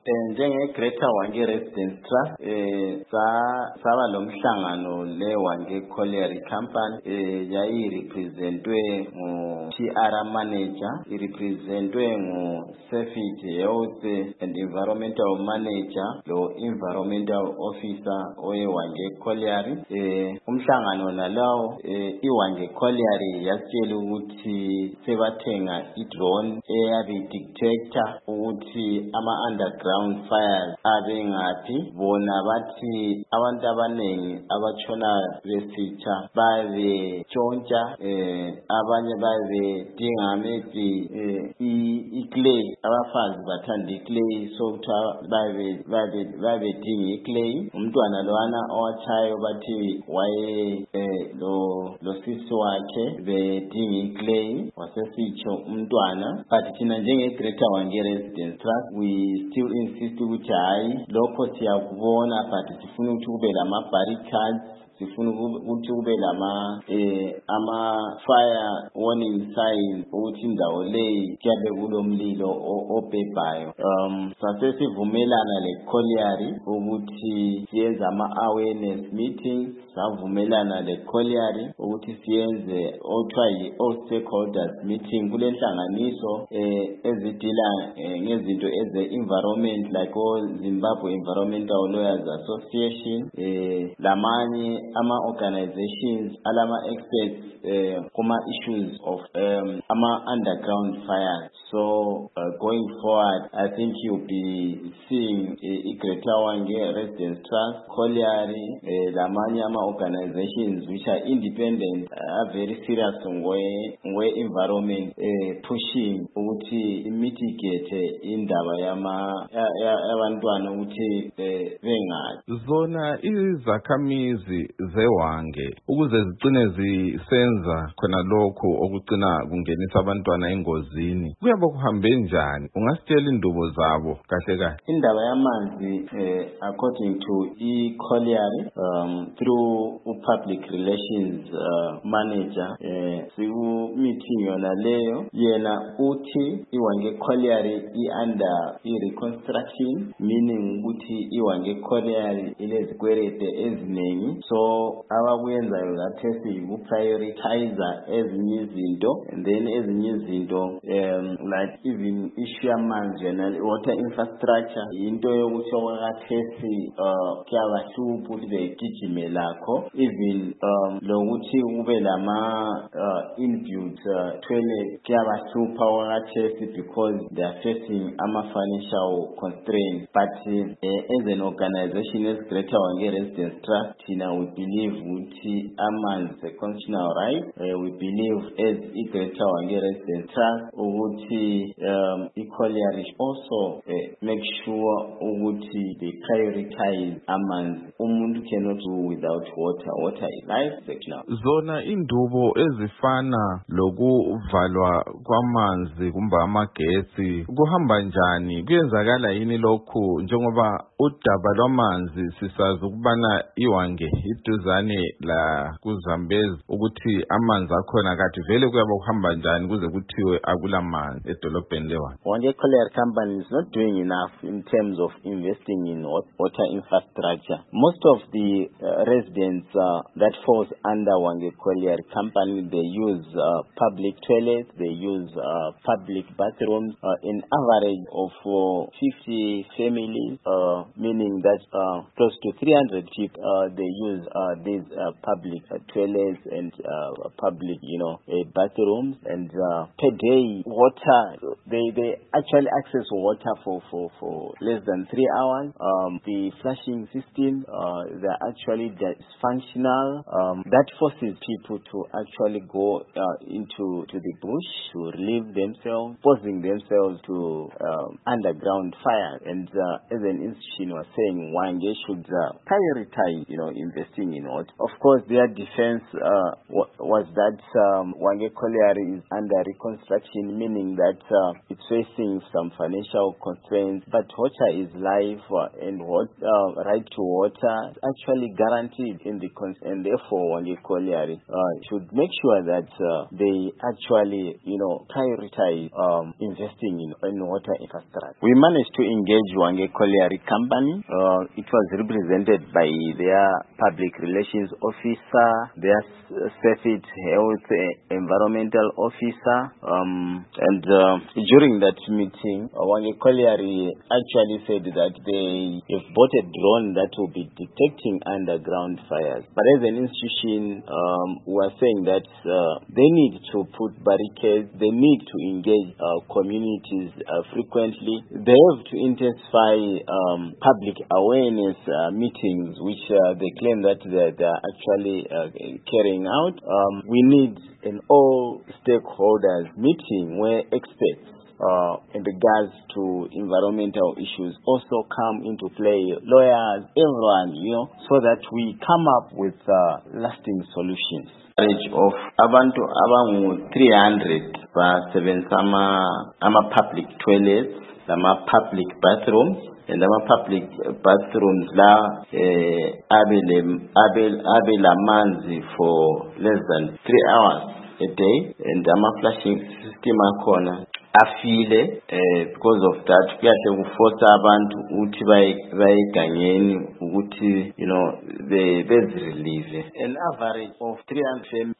Njenge-Greater Hwange Residence Trust saba lo mhlangano le-Hwange Colliery Company yayi-representwe ngu-PR Manager, irepresentwe ngu-Safety Health and Environmental Manager, lo Environmental Officer oye-Hwange Colliery. Umhlangano nalawo i-Hwange Colliery yasitshela ukuthi sebathenga i-drone eyabi-detector ukuthi ama-underground fires abengaphi. Bona bathi abantu abaningi abatshona besitsha babetshontsha, abanye babedinga maybe i-clay, abafazi bathanda i-clay, so kuthiwa babedinga i-clay. Umntwana lowana owatshayo bathi waye lo sisi wakhe bedinga i-clay, wasesitsho umntwana. But thina njenge-Greater Hwange Residence Trust we still insist ukuthi hayi lokho siyakubona, but sifuna ukuthi kube lama-barricades, sifuna ukuthi kube ama-fire warning signs ukuthi indawo leyi kuyabe kulomlilo obhebhayo. Sase sivumelana le-colliery ukuthi siyenze ama-awareness meetings, savumelana le-colliery ukuthi siyenze okuthiwa yi-all-stakeholders meeting kule nhlanganiso ezidila ngezinto eze-environment like Zimbabwe Environmental Lawyers Association, lamanye ama-organizations alama-experts kuma-issues of ama-underground fires. So going forward, I think you'll be seeing i-Greater Hwange Residence Trust, colliery, lamanye ama-organizations which are independent, are very serious nge-environment, pushing ukuthi mitigate indaba yabantwana ukuthi bengazi. Zona izakhamizi zeHwange ukuze zigcine zisenza khona lokho okucina kungenisa abantwana engozini, kuyabe kuhambe njani? Ungasitshela indubo zabo kahle kahle. Indaba yamanzi according to i-colliery through public relations manager, siku-meeting yona leyo, yena uthi i-Hwange Colliery i-under i-reconstruction, meaning ukuthi i-Hwange Colliery ilezikwerede eziningi, so abakuyenzayo kathesi yiku-prioritizer ezinye izinto, and then ezinye izinto like even issue yamanzi yona water infrastructure into yokuthi kathesi kuyabahlupha ukuthi begijime lakho, even lokuthi kube lama inbuilt toilet kuyabahlupha kathesi because they are facing ama-financial constraints. But as an organization as Greater Hwange Residence Trust, we believe ukuthi amanzi is a constitutional right. We believe as i-Greater Hwange Residence Trust ukuthi i-colliery also make sure ukuthi they prioritize amanzi. Umuntu cannot do without water. Water is life. Zona indubo ezifana lokuvalwa kwamanzi kumbe amagesi kuhamba njani? Kuyenzakala yini lokhu njengoba udaba lwamanzi sisazi ukubana iHwange iduzane la kuZambezi ukuthi amanzi akhona kathi vele kuyabe kuhamba njani kuze kuthiwe akula manzi edolobheni leHwange? Hwange Colliery Company is not doing enough in terms of investing in water infrastructure. Most of the residents that falls under Hwange Colliery Company, they use public toilets, they use public bathrooms. In average of 50 families, meaning that close to 300 people, they use these public toilets and public, bathrooms. And per day, water, they actually access water for less than 3 hours. The flushing system, they're actually dysfunctional. That forces people to actually go into the bush to relieve themselves, exposing themselves to underground fires. And as an institution was saying, Hwange should prioritize, investing investing in water. Of course, their defense was that Hwange Colliery is under reconstruction, meaning that it's facing some financial constraints, but water is life, and right to water is actually guaranteed in and therefore Hwange Colliery should make sure that they actually, prioritize investing in water infrastructure. We managed to engage Hwange Colliery Company. It was represented by their public relations officer, their Safety Health Environmental officer, and during that meeting, Hwange Colliery actually said that they have bought a drone that will be detecting underground fires. But as an institution, we are saying that they need to put barricades, they need to engage communities frequently. They have to intensify public awareness meetings, which they claim that they're actually carrying out. We need an all stakeholders meeting where experts in regards to environmental issues also come into play, lawyers, everyone, so that we come up with lasting solutions. Of abantu abangu 300 basebenzisa ama-public toilets, ama-public bathrooms, and ama-public bathrooms la abe lamanzi for less than 3 hours a day, and ama-flushing system akhona afile. Because of that kuyahle kuforce abantu ukuthi bayegangeni ukuthi bezirelieve. An average of 300